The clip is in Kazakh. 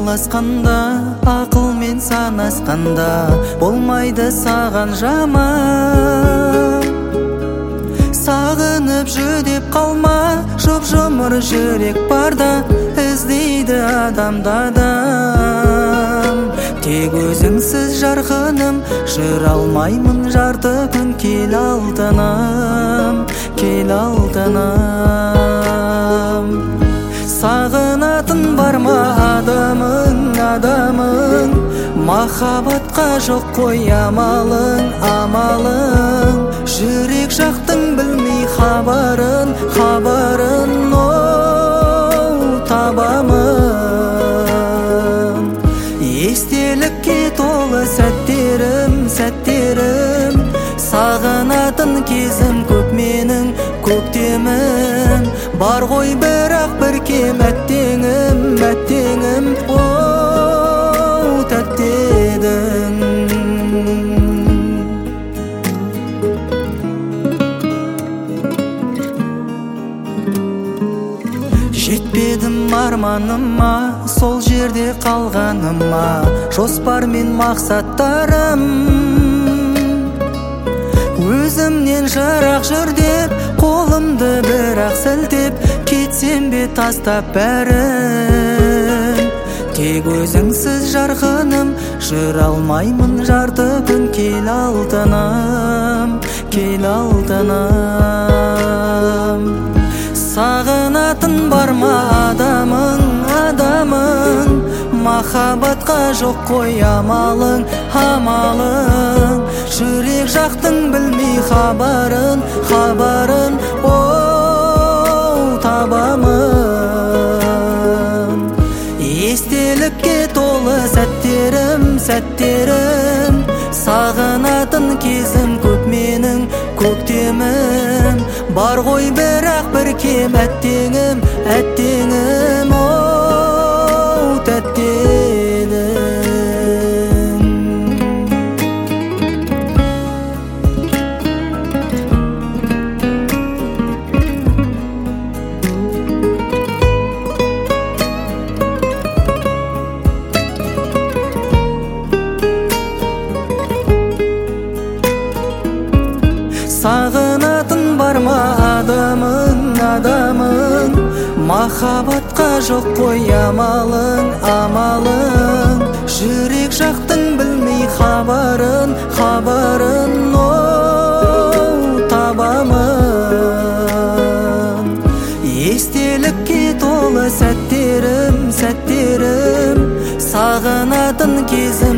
жауласқанда, ақылмен санасқанда, болмайды саған жаман. Сағынып жүдеп қалма, жұп-жұмыр жүрек барда, іздейді адамды адам. Тек өзіңсіз жарқыным, жүр алмаймын жарты күн, кел алтыным, кел алтыным. Сағынатын бар ма адамың, адамың? Махаббатқа жоқ қой амалың, амалың. Жүрек жақтың білмей хабарын, хабарын, оу табамын. Естелікке толы сәттерім, сәттерім. Сағынатын кезім көп менің, көктемім. Бар ғой бірақ бір кем әттеңім, әттеңім, оу тәтті едің. Жетпедім арманыма, сол жерде қалғаныма, жоспар мен мақсаттарым. Өзімнен жырақ жүр деп, қолымды бірақ сілтеп, кетсем бе тастап бәрін. Тек өзіңсіз жарқыным, жүр алмаймын жарты күн, кел алтыным, кел алтыным. Сағынатын бар ма адамың, адамың? Махаббатқа жоқ қой амалың, амалың. Жүрек жақтың білмей хабарын, хабарын, оу табамын. Естелікке толы сәттерім, сәттерім. Сағынатын кезім көп менің, көктемім. Бар ғой бірақ бір кем әттеңім, әттеңім, оу тәтті едің. Сағынатын бар ма адамың, адамың? Махаббатқа жоқ қой амалың, амалың. Жүрек жақтың білмей хабарын, хабарын, оу табамын. Естелікке толы сәттерім, сәттерім. Сағынатын кезім